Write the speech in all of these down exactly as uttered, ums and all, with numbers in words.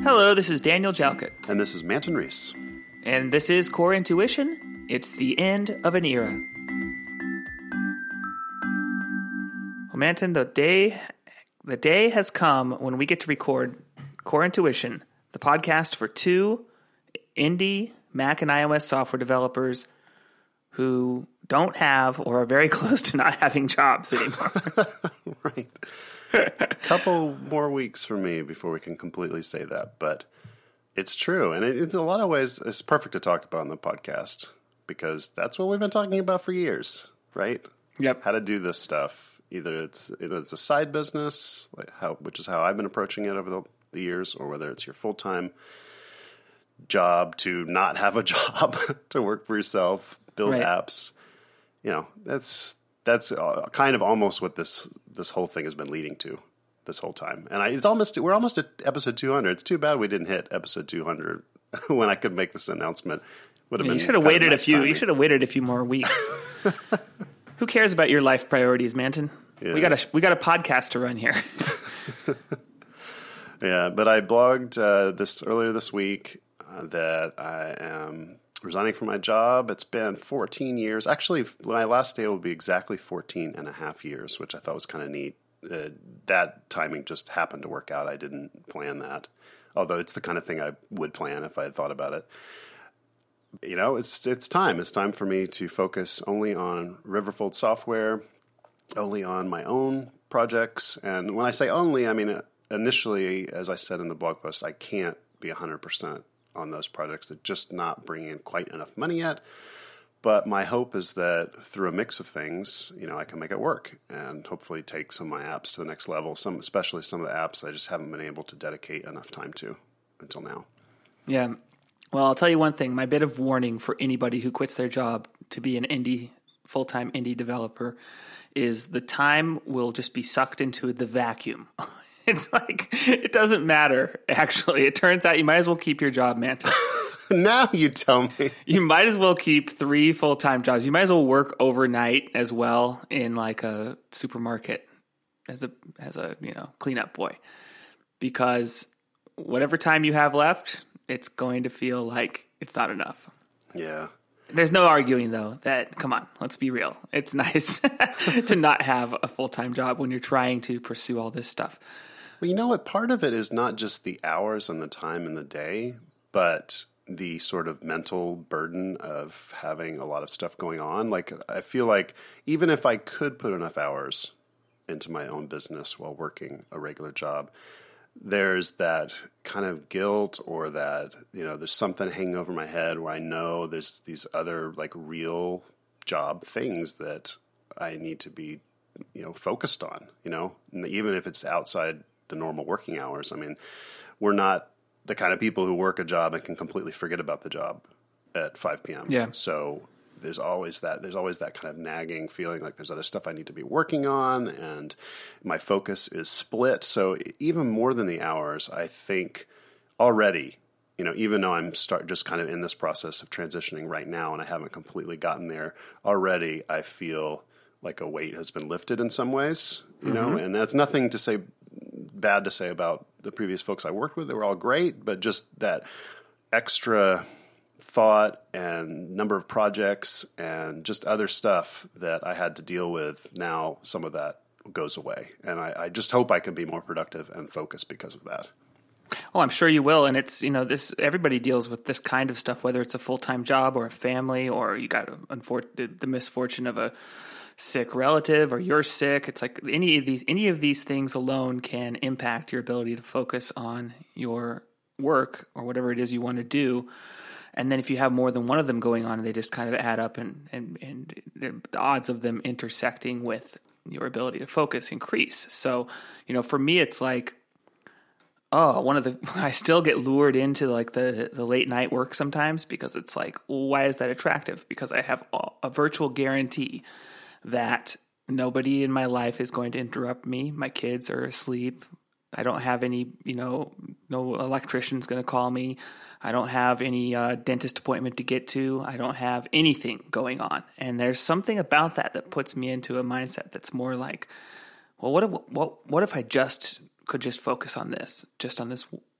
Hello, this is Daniel Jalkut. And this is Manton Reese. And this is Core Intuition. It's the end of an era. Well, Manton, the day, the day has come when we get to record Core Intuition, the podcast for two indie Mac and iOS software developers who don't have or are very close to not having jobs anymore. Right. A couple more weeks for me before we can completely say that, but it's true. And it, in a lot of ways, it's perfect to talk about on the podcast because that's what we've been talking about for years, right? Yep. How to do this stuff. Either it's either it's a side business, like how, which is how I've been approaching it over the, the years, or whether it's your full-time job to not have a job, to work for yourself, build right. apps. You know, that's that's kind of almost what this this whole thing has been leading to this whole time. And I, it's almost we're almost at episode two hundred. It's too bad we didn't hit episode two hundred when I could make this announcement. Would have yeah, been you should have waited nice a few. timing. You should have waited a few more weeks. Who cares about your life priorities, Manton? Yeah. We got a we got a podcast to run here. Yeah, but I blogged uh, this earlier this week uh, that I am resigning from my job. It's been fourteen years. Actually, my last day will be exactly fourteen and a half years, which I thought was kind of neat. Uh, that timing just happened to work out. I didn't plan that, although it's the kind of thing I would plan if I had thought about it. You know, it's it's time. It's time for me to focus only on Riverfold software, only on my own projects. And when I say only, I mean, initially, as I said in the blog post, I can't be one hundred percent on those projects. They're just not bringing in quite enough money yet. But my hope is that through a mix of things, you know, I can make it work and hopefully take some of my apps to the next level, Some, especially some of the apps I just haven't been able to dedicate enough time to until now. Yeah. Well, I'll tell you one thing. My bit of warning for anybody who quits their job to be an indie, full-time indie developer is the time will just be sucked into the vacuum. It's like, it doesn't matter, actually. It turns out you might as well keep your job, Manton. Now you tell me. You might as well keep three full-time jobs. You might as well work overnight as well in like a supermarket as a, as a you know, cleanup boy. Because whatever time you have left, it's going to feel like it's not enough. Yeah. There's no arguing, though, that, come on, let's be real. It's nice to not have a full-time job when you're trying to pursue all this stuff. Well, you know what? Part of it is not just the hours and the time in the day, but the sort of mental burden of having a lot of stuff going on. Like, I feel like even if I could put enough hours into my own business while working a regular job, there's that kind of guilt or that, you know, there's something hanging over my head where I know there's these other like real job things that I need to be, you know, focused on, you know, and even if it's outside the normal working hours. I mean, we're not the kind of people who work a job and can completely forget about the job at five p.m. Yeah. So there's always that, there's always that kind of nagging feeling like there's other stuff I need to be working on and my focus is split. So even more than the hours, I think already, you know, even though I'm start just kind of in this process of transitioning right now and I haven't completely gotten there already, I feel like a weight has been lifted in some ways, you mm-hmm. know, and that's nothing to say bad to say about the previous folks I worked with. They were all great, but just that extra thought and number of projects and just other stuff that I had to deal with. Now some of that goes away. And I, I just hope I can be more productive and focused because of that. Oh, I'm sure you will. And it's, you know, this, everybody deals with this kind of stuff, whether it's a full-time job or a family, or you got unfor- the, the misfortune of a sick relative or you're sick. It's like any of these, any of these things alone can impact your ability to focus on your work or whatever it is you want to do. And then if you have more than one of them going on, they just kind of add up and, and, and the odds of them intersecting with your ability to focus increase. So, you know, for me, it's like, oh, one of the, I still get lured into like the, the late night work sometimes because it's like, well, why is that attractive? Because I have a virtual guarantee that nobody in my life is going to interrupt me. My kids are asleep. I don't have any, you know, no electrician's going to call me. I don't have any uh, dentist appointment to get to. I don't have anything going on. And there's something about that that puts me into a mindset that's more like, well, what if, what, what if I just could just focus on this, just on this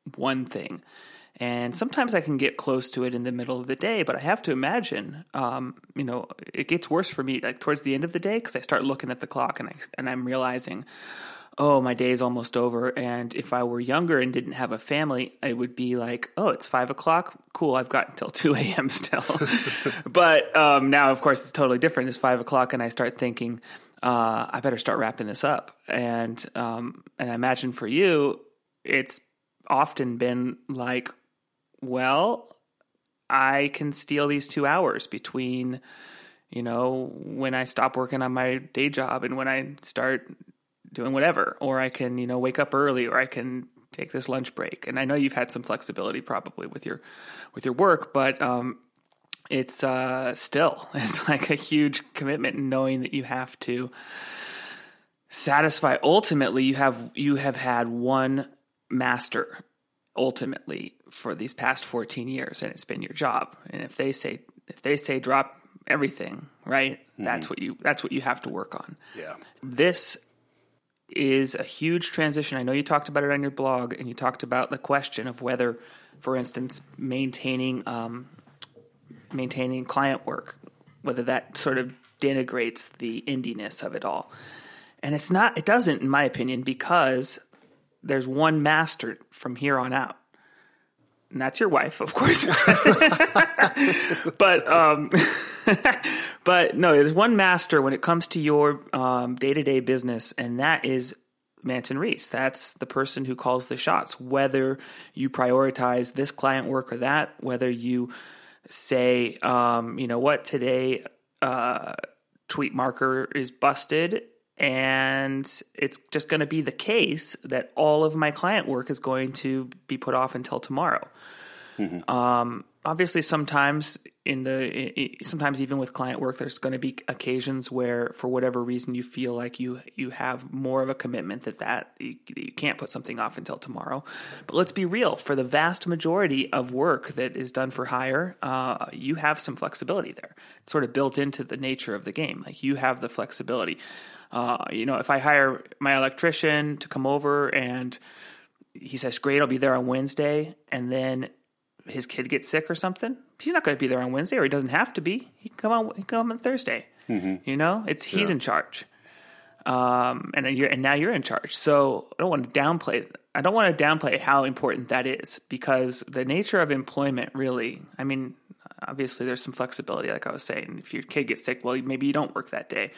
one thing. And sometimes I can get close to it in the middle of the day, but I have to imagine, um, you know, it gets worse for me like towards the end of the day because I start looking at the clock and I and I'm realizing, oh, my day is almost over. And if I were younger and didn't have a family, I would be like, oh, it's five o'clock. Cool, I've got until two a.m. still. But um, now, of course, it's totally different. It's five o'clock, and I start thinking, uh, I better start wrapping this up. And um, and I imagine for you, it's often been like, well, I can steal these two hours between, you know, when I stop working on my day job and when I start doing whatever, or I can, you know, wake up early, or I can take this lunch break. And I know you've had some flexibility probably with your, with your work, but um, it's uh, still, it's like a huge commitment knowing that you have to satisfy. Ultimately, you have, you have had one master ultimately for these past fourteen years, and it's been your job. And if they say, if they say drop everything, right, mm-hmm. that's what you, that's what you have to work on. Yeah. This is a huge transition. I know you talked about it on your blog, and you talked about the question of whether, for instance, maintaining, um, maintaining client work, whether that sort of denigrates the indiness of it all. And it's not, it doesn't, in my opinion, because there's one master from here on out. And that's your wife, of course. but um, but no, there's one master when it comes to your um, day-to-day business, and that is Manton Reece. That's the person who calls the shots, whether you prioritize this client work or that, whether you say, um, you know what, today uh, tweet marker is busted, and it's just going to be the case that all of my client work is going to be put off until tomorrow. Mm-hmm. Um, obviously, sometimes in the sometimes even with client work, there's going to be occasions where, for whatever reason, you feel like you you have more of a commitment that that you, you can't put something off until tomorrow. But let's be real: for the vast majority of work that is done for hire, uh, you have some flexibility there. It's sort of built into the nature of the game. Like you have the flexibility. Uh, you know, if I hire my electrician to come over and he says, great, I'll be there on Wednesday, and then his kid gets sick or something, he's not going to be there on Wednesday, or he doesn't have to be. He can come on, he can come on Thursday. Mm-hmm. You know, it's he's yeah. in charge. Um, and then you're, and now you're in charge. So I don't want to downplay, I don't want to downplay how important that is, because the nature of employment really, I mean, obviously there's some flexibility, like I was saying. If your kid gets sick, well, maybe you don't work that day.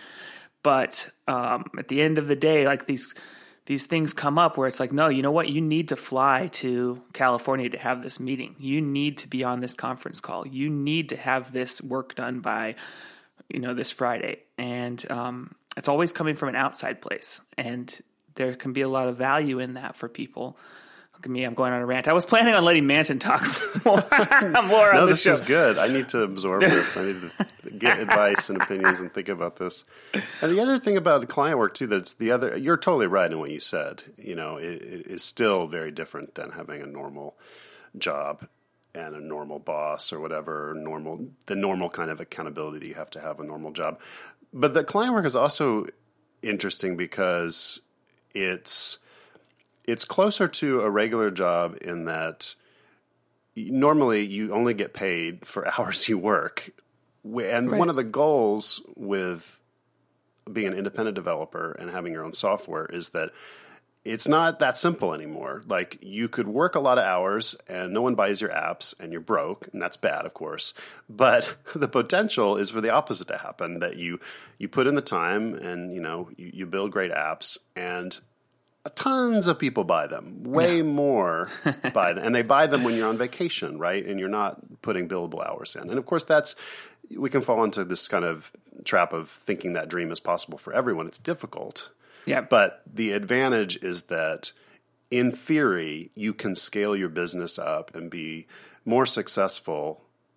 But um, at the end of the day, like these these things come up where it's like, no, you know what? You need to fly to California to have this meeting. You need to be on this conference call. You need to have this work done by, you know, this Friday. And um, it's always coming from an outside place. And there can be a lot of value in that for people. Look at me, I'm going on a rant. I was planning on letting Manton talk more, more no, on the this show. is good. I need to absorb this. I need to get advice and opinions and think about this. And the other thing about client work too, that's the other, you're totally right in what you said. You know, it, it is still very different than having a normal job and a normal boss or whatever, normal, the normal kind of accountability that you have to have a normal job. But the client work is also interesting because it's, It's closer to a regular job in that normally you only get paid for hours you work. And right. one of the goals with being an independent developer and having your own software is that it's not that simple anymore. Like you could work a lot of hours and no one buys your apps and you're broke, and that's bad, of course. But the potential is for the opposite to happen, that you you put in the time and you know you, you build great apps and tons of people buy them, way yeah. more buy them. And they buy them when you're on vacation, right? And you're not putting billable hours in. And of course, that's, we can fall into this kind of trap of thinking that dream is possible for everyone. It's difficult. Yeah. But the advantage is that in theory, you can scale your business up and be more successful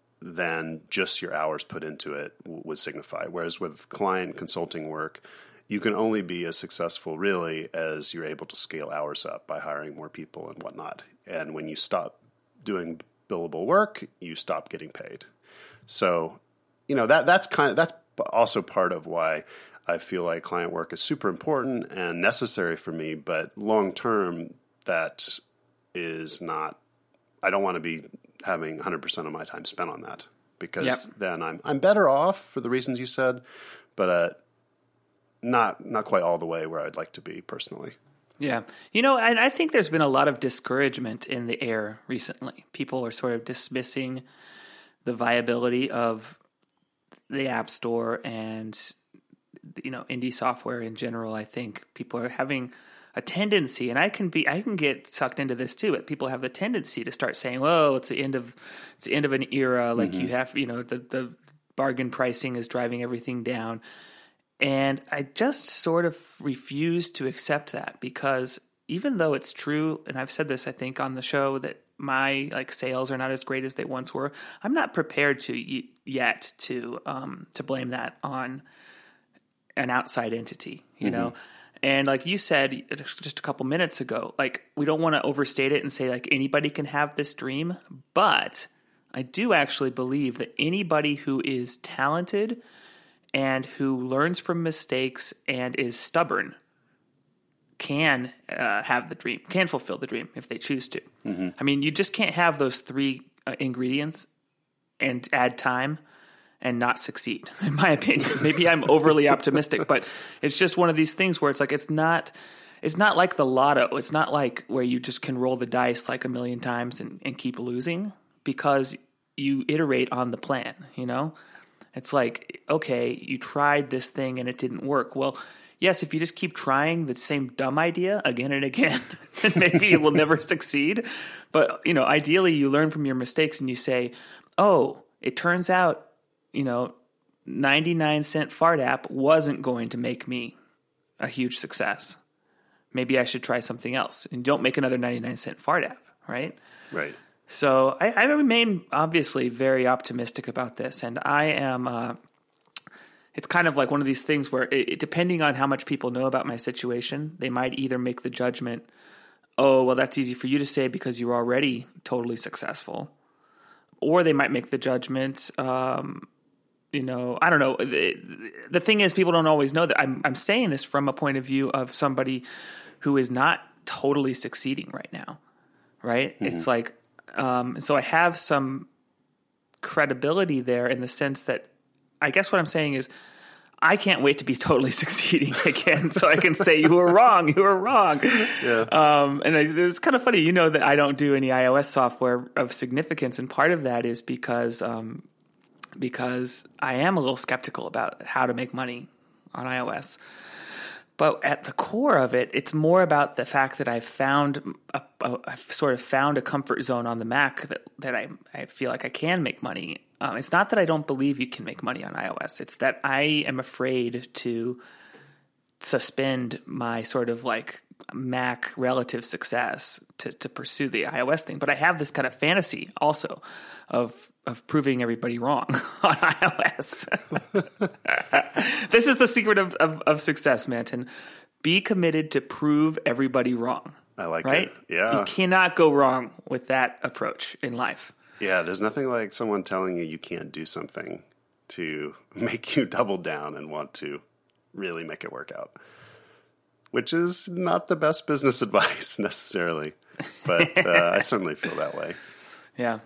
than just your hours put into it would signify. Whereas with client consulting work, you can only be as successful really as you're able to scale hours up by hiring more people and whatnot. And when you stop doing billable work, you stop getting paid. So, you know, that that's kind of, that's also part of why I feel like client work is super important and necessary for me. But long term, that is not, I don't want to be having one hundred percent of my time spent on that, because yep. then I'm I'm better off for the reasons you said, but uh, not not quite all the way where I'd like to be personally. Yeah. You know, and I think there's been a lot of discouragement in the air recently. People are sort of dismissing the viability of the App Store and, you know, indie software in general. I think people are having a tendency, and I can be, I can get sucked into this too, but people have the tendency to start saying, "Whoa, it's the end of, it's the end of an era." Like mm-hmm. you have, you know, the, the bargain pricing is driving everything down. And I just sort of refuse to accept that, because even though it's true, and I've said this, I think, on the show, that my like sales are not as great as they once were, I'm not prepared to y- yet to, um, to blame that on an outside entity, you mm-hmm. know? And like you said just a couple minutes ago, like we don't want to overstate it and say like anybody can have this dream, but I do actually believe that anybody who is talented and who learns from mistakes and is stubborn can uh, have the dream, can fulfill the dream if they choose to. Mm-hmm. I mean, you just can't have those three uh, ingredients and add time and not succeed, in my opinion. Maybe I'm overly optimistic, but it's just one of these things where it's like, it's not, it's not like the lotto. It's not like where you just can roll the dice like a million times and, and keep losing, because you iterate on the plan, you know? It's like, okay, you tried this thing and it didn't work. Well, yes, if you just keep trying the same dumb idea again and again, maybe it will never succeed. But, you know, ideally you learn from your mistakes and you say, oh, it turns out, you know, ninety-nine cent fart app wasn't going to make me a huge success. Maybe I should try something else. And don't make another ninety-nine cent fart app, right? Right. So I, I remain obviously very optimistic about this. And I am, uh, it's kind of like one of these things where it, it, depending on how much people know about my situation, they might either make the judgment, oh, well, that's easy for you to say because you're already totally successful. Or they might make the judgment, um, you know, I don't know. The, the thing is, people don't always know that I'm, I'm saying this from a point of view of somebody who is not totally succeeding right now, right? Mm-hmm. It's like, um, so I have some credibility there in the sense that I guess what I'm saying is I can't wait to be totally succeeding again so I can say you were wrong, you were wrong. Yeah. Um, and it's kind of funny, you know, that I don't do any iOS software of significance, and part of that is because um, because I am a little skeptical about how to make money on iOS. But at the core of it, it's more about the fact that I've found a, a, I've sort of found a comfort zone on the Mac that, that I, I feel like I can make money. Um, it's not that I don't believe you can make money on iOS. It's that I am afraid to suspend my sort of like Mac relative success to, to pursue the iOS thing. But I have this kind of fantasy also of of proving everybody wrong on iOS. This is the secret of, of, of success, Manton. Be committed to prove everybody wrong. I like right? it. Yeah. You cannot go wrong with that approach in life. Yeah, there's nothing like someone telling you you can't do something to make you double down and want to really make it work out, which is not the best business advice necessarily, but uh, I certainly feel that way. Yeah.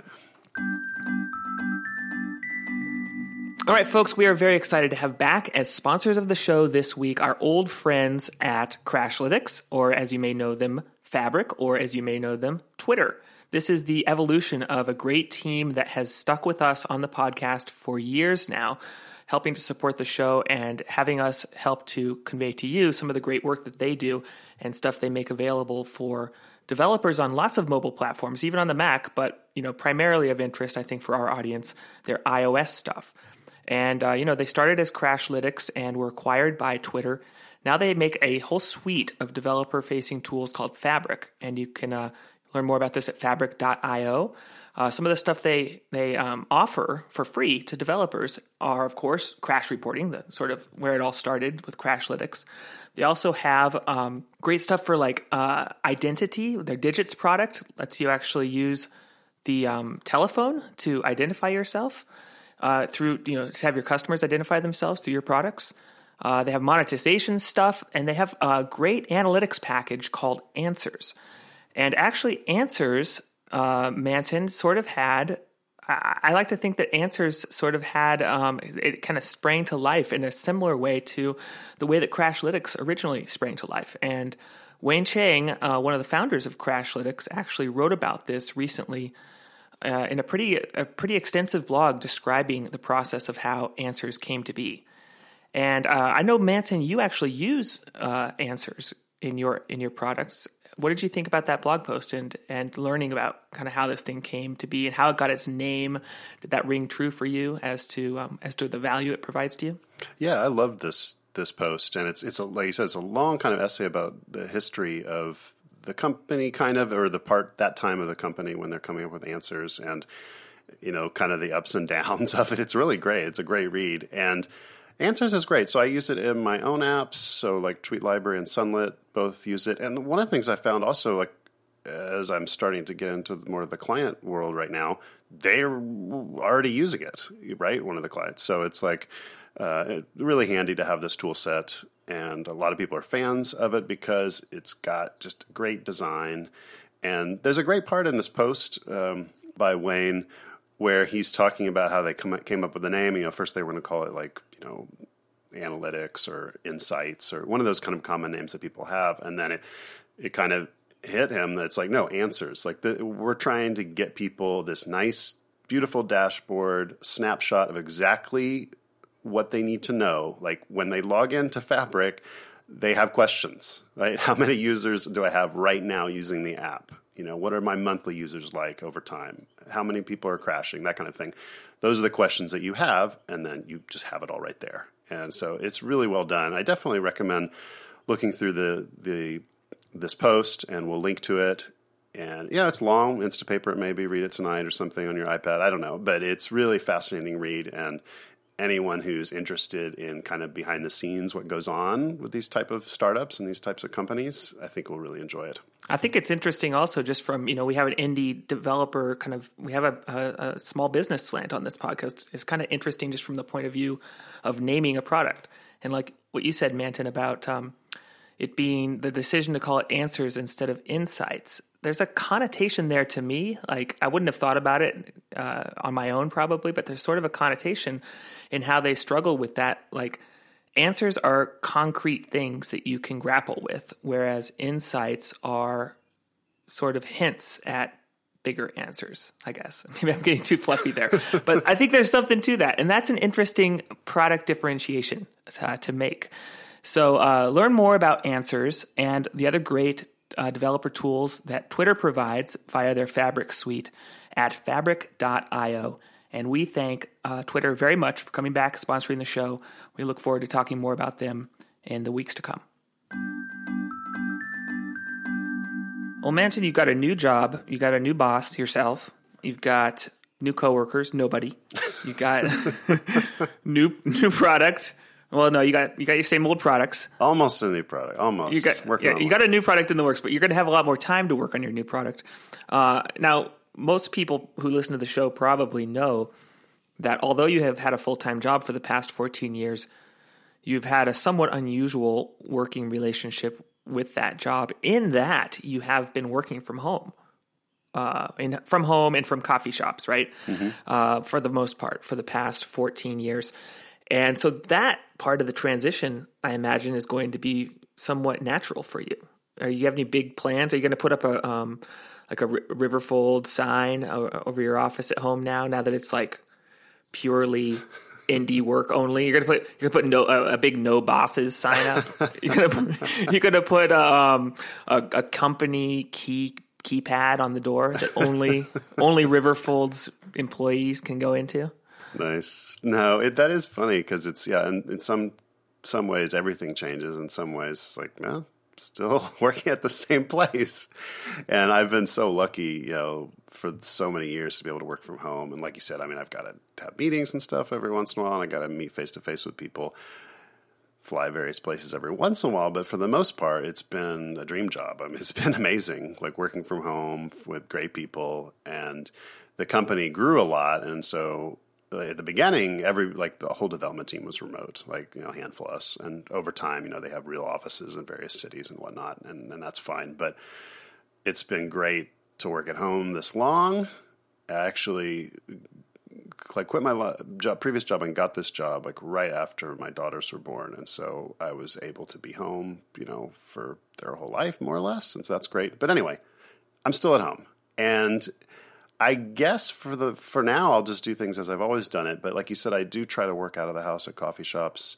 All right, folks, we are very excited to have back as sponsors of the show this week our old friends at Crashlytics, or as you may know them, Fabric, or as you may know them, Twitter. This is the evolution of a great team that has stuck with us on the podcast for years now, helping to support the show and having us help to convey to you some of the great work that they do and stuff they make available for developers on lots of mobile platforms, even on the Mac, but you know, primarily of interest, I think, for our audience, their iOS stuff. And, uh, you know, they started as Crashlytics and were acquired by Twitter. Now they make a whole suite of developer-facing tools called Fabric, and you can uh, learn more about this at fabric dot io. Uh, some of the stuff they they um, offer for free to developers are, of course, crash reporting, the sort of where it all started with Crashlytics. They also have um, great stuff for like uh, identity. Their Digits product lets you actually use the um, telephone to identify yourself uh, through, you know, to have your customers identify themselves through your products. Uh, they have monetization stuff, and they have a great analytics package called Answers. And actually, Answers, uh, Manton sort of had. I, I like to think that Answers sort of had um, it kind of sprang to life in a similar way to the way that Crashlytics originally sprang to life. And Wayne Chang, uh, one of the founders of Crashlytics, actually wrote about this recently uh, in a pretty a pretty extensive blog describing the process of how Answers came to be. And uh, I know, Manton, you actually use uh, Answers in your in your products. What did you think about that blog post and and learning about kind of how this thing came to be and how it got its name? Did that ring true for you as to um, as to the value it provides to you? Yeah, I love this this post, and it's it's a, like you said, it's a long kind of essay about the history of the company, kind of, or the part that time of the company when they're coming up with answers, and you know, kind of the ups and downs of it. It's really great. It's a great read, and Answers is great. So I use it in my own apps. So like Tweet Library and Sunlit both use it. And one of the things I found also, like as I'm starting to get into more of the client world right now, they're already using it, right? One of the clients. So it's like uh, really handy to have this tool set. And a lot of people are fans of it because it's got just great design. And there's a great part in this post um, by Wayne where he's talking about how they come, came up with the name. You know, first they were going to call it like, you know, Analytics or Insights or one of those kind of common names that people have. And then it, it kind of hit him that it's like, no, Answers. Like the, we're trying to get people this nice, beautiful dashboard snapshot of exactly what they need to know. Like when they log into Fabric, they have questions, right? How many users do I have right now using the app? You know, what are my monthly users like over time? How many people are crashing? That kind of thing. Those are the questions that you have, and then you just have it all right there. And so it's really well done. I definitely recommend looking through the the this post, and we'll link to it. And yeah, it's long. Instapaper it maybe. Read it tonight or something on your iPad. I don't know. But it's really fascinating read, and anyone who's interested in kind of behind the scenes, what goes on with these type of startups and these types of companies, I think will really enjoy it. I think it's interesting also just from, you know, we have an indie developer kind of, we have a, a, a small business slant on this podcast. It's kind of interesting just from the point of view of naming a product. And like what you said, Manton, about um, it being the decision to call it Answers instead of Insights. There's a connotation there to me. Like I wouldn't have thought about it uh, on my own probably, but there's sort of a connotation in how they struggle with that. Like answers are concrete things that you can grapple with, whereas insights are sort of hints at bigger answers, I guess. Maybe I'm getting too fluffy there, but I think there's something to that. And that's an interesting product differentiation uh, to make. So uh, learn more about Answers and the other great Uh, developer tools that Twitter provides via their Fabric suite at fabric dot io. And we thank uh, Twitter very much for coming back, sponsoring the show. We look forward to talking more about them in the weeks to come. Well, Manton, you've got a new job. You got a new boss yourself. You've got new coworkers, nobody. You got new new product. Well, no, you got you got your same old products. Almost a new product. Almost. You got Working yeah, on you one. got a new product in the works, but you're going to have a lot more time to work on your new product. Uh, now, most people who listen to the show probably know that although you have had a full-time job for the past fourteen years, you've had a somewhat unusual working relationship with that job in that you have been working from home. Uh, in, from home and from coffee shops, right? Mm-hmm. Uh, for the most part, for the past fourteen years. And so that part of the transition, I imagine, is going to be somewhat natural for you. Are you have any big plans? Are you going to put up a um, like a Riverfold sign over your office at home now? Now that it's like purely indie work only, you're gonna put you're gonna put no a, a big no bosses sign up. You're gonna put, you're gonna put um, a, a company key keypad on the door that only only Riverfold's employees can go into. Nice. No, it, that is funny because it's, yeah, in, in some some ways everything changes. In some ways, like, no, still working at the same place. And I've been so lucky, you know, for so many years to be able to work from home. And like you said, I mean, I've got to have meetings and stuff every once in a while, and I got to meet face-to-face with people, fly various places every once in a while. But for the most part, it's been a dream job. I mean, it's been amazing, like working from home with great people. And the company grew a lot, and so at the beginning, every like the whole development team was remote, like, you know, a handful of us. And over time, you know, they have real offices in various cities and whatnot, and, and that's fine. But it's been great to work at home this long. I actually like quit my lo- job, previous job and got this job like right after my daughters were born. And so I was able to be home, you know, for their whole life, more or less. And so that's great. But anyway, I'm still at home. And I guess for the for now, I'll just do things as I've always done it. But like you said, I do try to work out of the house at coffee shops.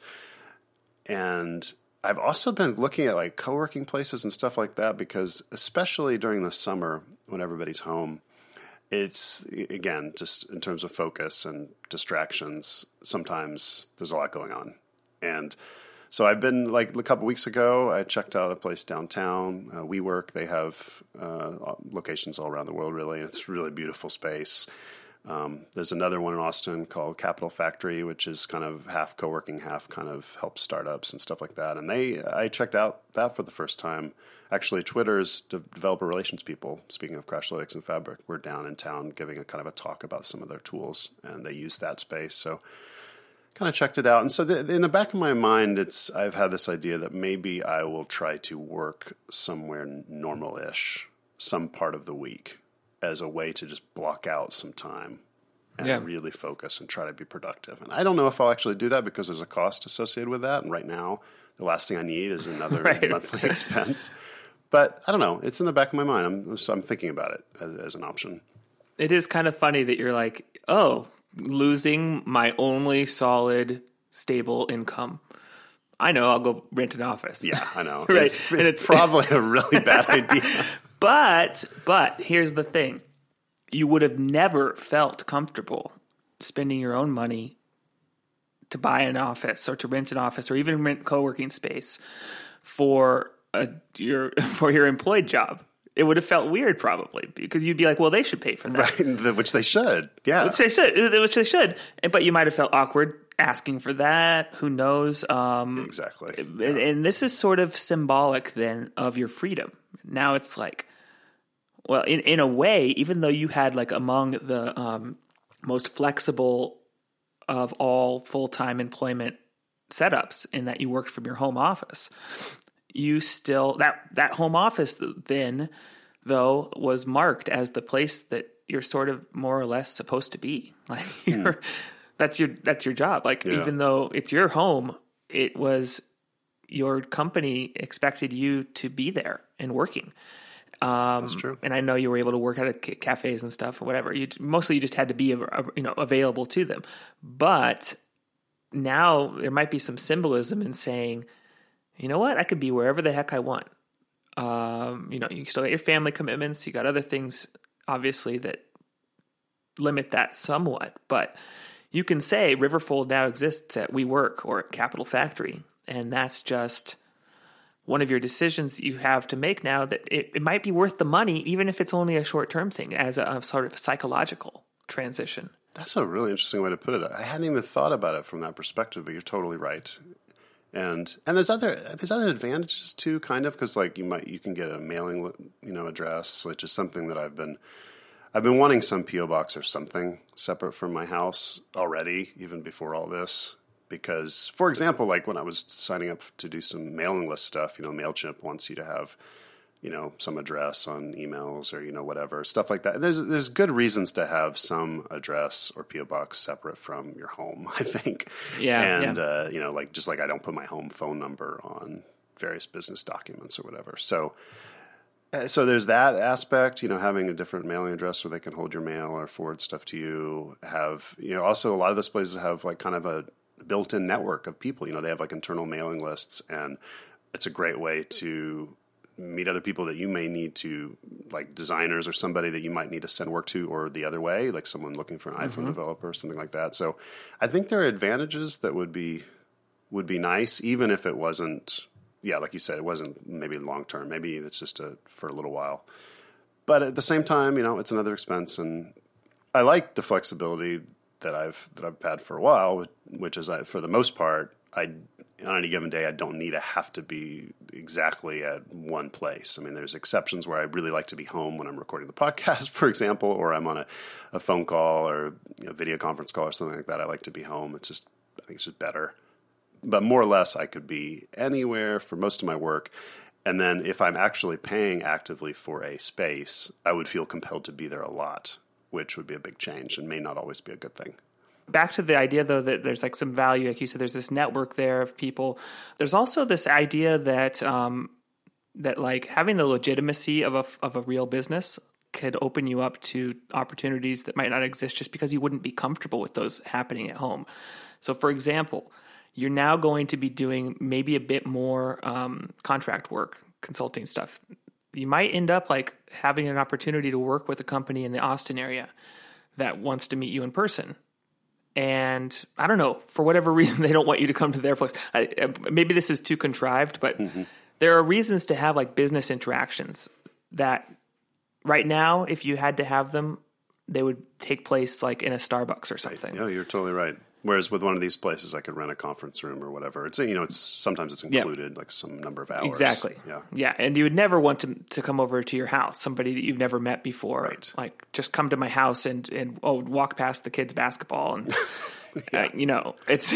And I've also been looking at like co-working places and stuff like that because especially during the summer when everybody's home, it's, again, just in terms of focus and distractions, sometimes there's a lot going on. And so I've been, like a couple weeks ago, I checked out a place downtown, uh, WeWork. They have uh, locations all around the world, really. And it's a really beautiful space. Um, there's another one in Austin called Capital Factory, which is kind of half co-working, half kind of help startups and stuff like that. And they, I checked out that for the first time. Actually, Twitter's de- developer relations people, speaking of Crashlytics and Fabric, were down in town giving a kind of a talk about some of their tools, and they used that space. So kind of checked it out. And so the, in the back of my mind, it's I've had this idea that maybe I will try to work somewhere normal-ish some part of the week as a way to just block out some time and yeah. really focus and try to be productive. And I don't know if I'll actually do that because there's a cost associated with that. And right now, the last thing I need is another right. monthly expense. But I don't know. It's in the back of my mind. I'm, so I'm thinking about it as, as an option. It is kind of funny that you're like, oh, losing my only solid, stable income. I know, I'll go rent an office. Yeah, I know. right. It's, it's, it's probably a really bad idea. But, but here's the thing. You would have never felt comfortable spending your own money to buy an office or to rent an office or even rent co-working space for a, your for your employed job. It would have felt weird probably because you'd be like, well, they should pay for that. Right, which they should. Yeah. Which they should. Which they should. But you might have felt awkward asking for that. Who knows? Um, exactly. And, yeah. and this is sort of symbolic then of your freedom. Now it's like, well, in, in a way, even though you had like among the um, most flexible of all full-time employment setups in that you worked from your home office, you still, that, that home office then, though, was marked as the place that you're sort of more or less supposed to be. Like you're, mm. that's your, that's your job. Like yeah. even though it's your home, it was your company expected you to be there and working. Um, That's true. And I know you were able to work out at cafes and stuff or whatever. You mostly you just had to be, you know, available to them. But now there might be some symbolism in saying, you know what, I could be wherever the heck I want. Um, you know, you still got your family commitments. You got other things, obviously, that limit that somewhat. But you can say Riverfold now exists at WeWork or at Capital Factory, and that's just one of your decisions that you have to make now that it, it might be worth the money, even if it's only a short-term thing, as a, a sort of psychological transition. That's a really interesting way to put it. I hadn't even thought about it from that perspective, but you're totally right. And and there's other there's other advantages too, kind of, because like you might you can get a mailing you know address, which is something that I've been I've been wanting some P O box or something separate from my house already, even before all this. Because, for example, like when I was signing up to do some mailing list stuff, you know, MailChimp wants you to have, you know, some address on emails or, you know, whatever, stuff like that. There's there's good reasons to have some address or P O box separate from your home, I think. Yeah. And, yeah. Uh, you know, like just like I don't put my home phone number on various business documents or whatever. So, so there's that aspect, you know, having a different mailing address where they can hold your mail or forward stuff to you. Have, you know, also a lot of those places have like kind of a built-in network of people. You know, they have like internal mailing lists, and it's a great way to meet other people that you may need to, like designers or somebody that you might need to send work to, or the other way, like someone looking for an mm-hmm. iPhone developer or something like that. So I think there are advantages that would be would be nice, even if it wasn't, yeah, like you said, it wasn't maybe long-term. Maybe it's just a, for a little while. But at the same time, you know, it's another expense, and I like the flexibility that I've that I've had for a while, which is I, for the most part, I on any given day I don't need to have to be exactly at one place. I mean, there's exceptions where I really like to be home when I'm recording the podcast, for example, or I'm on a, a phone call or a video conference call or something like that. I like to be home. It's just I think it's just better. But more or less, I could be anywhere for most of my work. And then if I'm actually paying actively for a space, I would feel compelled to be there a lot, which would be a big change and may not always be a good thing. Back to the idea, though, that there's like some value. Like you said, there's this network there of people. There's also this idea that um, that like having the legitimacy of a of a real business could open you up to opportunities that might not exist just because you wouldn't be comfortable with those happening at home. So, for example, you're now going to be doing maybe a bit more um, contract work, consulting stuff. You might end up like having an opportunity to work with a company in the Austin area that wants to meet you in person. And I don't know, for whatever reason, they don't want you to come to their place. I, maybe this is too contrived, but mm-hmm. there are reasons to have like business interactions that right now, if you had to have them, they would take place like in a Starbucks or something. Yeah, you're totally right. Whereas with one of these places, I could rent a conference room or whatever. It's, you know, it's sometimes it's included, yeah. like some number of hours. Exactly. Yeah. Yeah. And you would never want to to come over to your house, somebody that you've never met before. Right. Like, just come to my house and, and oh, walk past the kids' basketball. And, yeah. uh, you know, it's,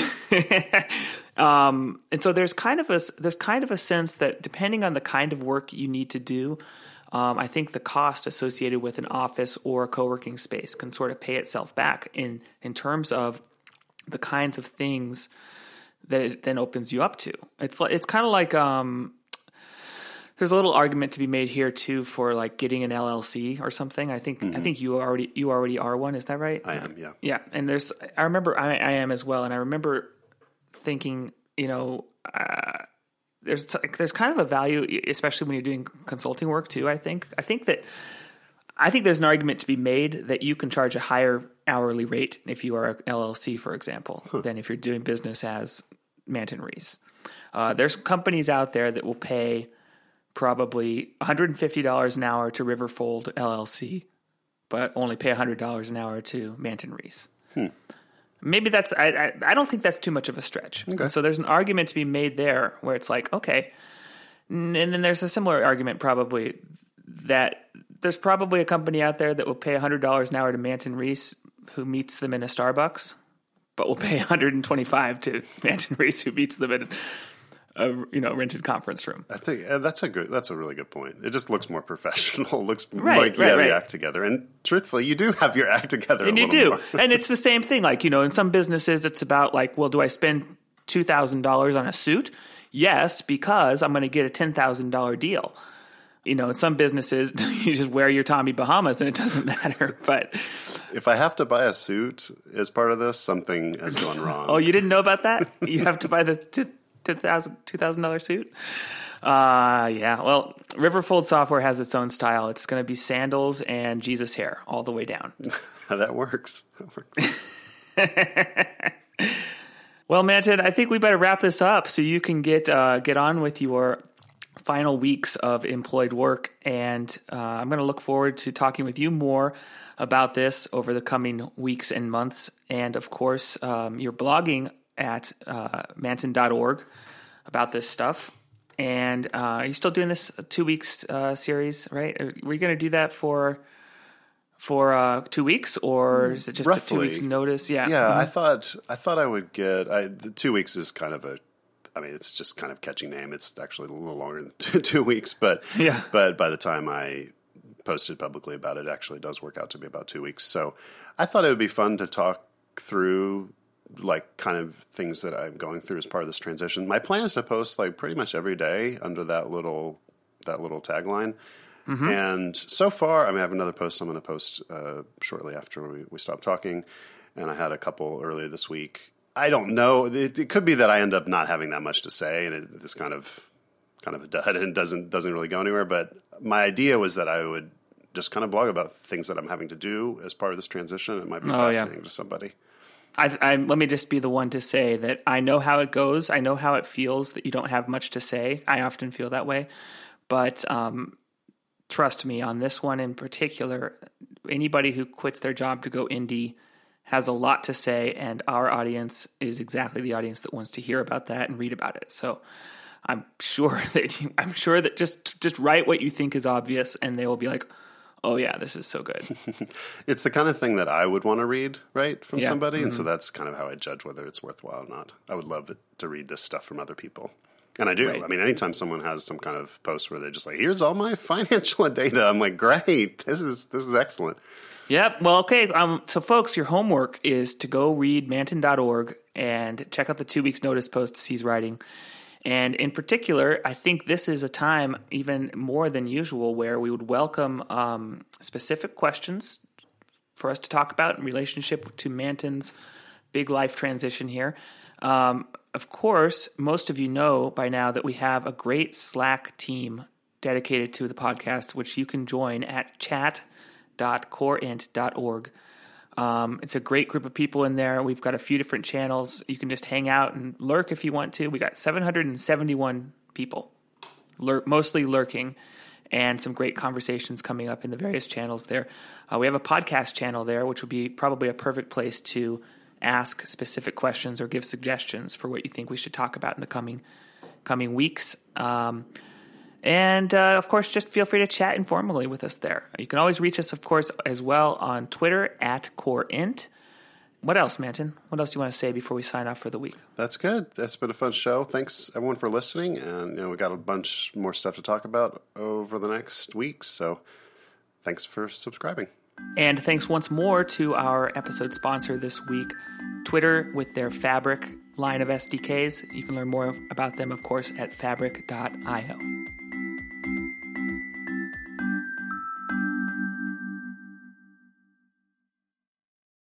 um, and so there's kind of a, there's kind of a sense that depending on the kind of work you need to do, um, I think the cost associated with an office or a co-working space can sort of pay itself back in, in terms of the kinds of things that it then opens you up to. It's like, it's kind of like, um, there's a little argument to be made here too for like getting an L L C or something. I think, mm-hmm. I think you already, you already are one. Is that right? I am. Yeah. Yeah. And there's, I remember I, I am as well. And I remember thinking, you know, uh, there's, there's kind of a value, especially when you're doing consulting work too. I think, I think that, I think there's an argument to be made that you can charge a higher hourly rate if you are a L L C, for example, huh. than if you're doing business as Manton Reese. Uh, there's companies out there that will pay probably one hundred fifty dollars an hour to Riverfold L L C, but only pay one hundred dollars an hour to Manton Reese. Hmm. Maybe that's, I, I I don't think that's too much of a stretch. Okay. So there's an argument to be made there where it's like, okay. And then there's a similar argument probably that there's probably a company out there that will pay one hundred dollars an hour to Manton Reese who meets them in a Starbucks, but will pay one hundred twenty-five dollars to Manton Reese who meets them in a, you know, rented conference room. I think uh, that's a good, that's a really good point. It just looks more professional. It looks right, like you right, have right. your act together. And truthfully, you do have your act together. And a you do. More. And it's the same thing. Like, you know, in some businesses, it's about like, well, do I spend two thousand dollars on a suit? Yes, because I'm going to get a ten thousand dollars deal. You know, in some businesses, you just wear your Tommy Bahamas and it doesn't matter. But if I have to buy a suit as part of this, something has gone wrong. Oh, you didn't know about that? You have to buy the two thousand dollars suit? Uh, yeah. Well, Riverfold Software has its own style. It's going to be sandals and Jesus hair all the way down. That works. That works. Well, Manton, I think we better wrap this up so you can get uh, get on with your final weeks of employed work. And uh, I'm going to look forward to talking with you more about this over the coming weeks and months. And of course, um, you're blogging at uh, manton dot org about this stuff. And uh, are you still doing this two weeks uh, series, right? Are, were you going to do that for for uh, two weeks, or is it just Roughly. a two weeks notice? Yeah, yeah. Mm-hmm. I thought I thought I would get I, the two weeks is kind of a. I mean, it's just kind of catchy name. It's actually a little longer than two, two weeks, but yeah. But by the time I posted publicly about it, it actually does work out to be about two weeks. So I thought it would be fun to talk through, like, kind of things that I'm going through as part of this transition. My plan is to post like pretty much every day under that little that little tagline. Mm-hmm. And so far, I mean, I have another post I'm going to post uh, shortly after we, we stop talking, and I had a couple earlier this week. I don't know. It, it could be that I end up not having that much to say, and it, it's kind of kind of a dud and doesn't doesn't really go anywhere. But my idea was that I would just kind of blog about things that I'm having to do as part of this transition. It might be oh, fascinating yeah. to somebody. I, I, let me just be the one to say that I know how it goes. I know how it feels that you don't have much to say. I often feel that way. But um, trust me, on this one in particular, anybody who quits their job to go indie has a lot to say, and our audience is exactly the audience that wants to hear about that and read about it. So I'm sure that you, I'm sure that just just write what you think is obvious, and they will be like, "Oh yeah, this is so good." It's the kind of thing that I would want to read, right, from yeah. somebody, mm-hmm. and so Mm-hmm. that's kind of how I judge whether it's worthwhile or not. I would love it to read this stuff from other people. And I do. Right. I mean, anytime someone has some kind of post where they're just like, here's all my financial data, I'm like, great. This is this is excellent. Yep. Well, okay. Um, so, folks, your homework is to go read manton dot org and check out the two weeks notice post he's writing. And in particular, I think this is a time even more than usual where we would welcome um, specific questions for us to talk about in relationship to Manton's big life transition here. Um, of course, most of you know by now that we have a great Slack team dedicated to the podcast, which you can join at chat dot core int dot org. Um, it's a great group of people in there. We've got a few different channels. You can just hang out and lurk if you want to. We got seven hundred seventy-one people, lur- mostly lurking, and some great conversations coming up in the various channels there. Uh, we have a podcast channel there, which would be probably a perfect place to ask specific questions or give suggestions for what you think we should talk about in the coming coming weeks. Um, and, uh, of course, just feel free to chat informally with us there. You can always reach us, of course, as well on Twitter at CoreInt. What else, Manton? What else do you want to say before we sign off for the week? That's good. That's been a fun show. Thanks, everyone, for listening. And you know, we got a bunch more stuff to talk about over the next weeks. So thanks for subscribing. And thanks once more to our episode sponsor this week, Twitter, with their Fabric line of S D Ks. You can learn more about them, of course, at fabric dot io.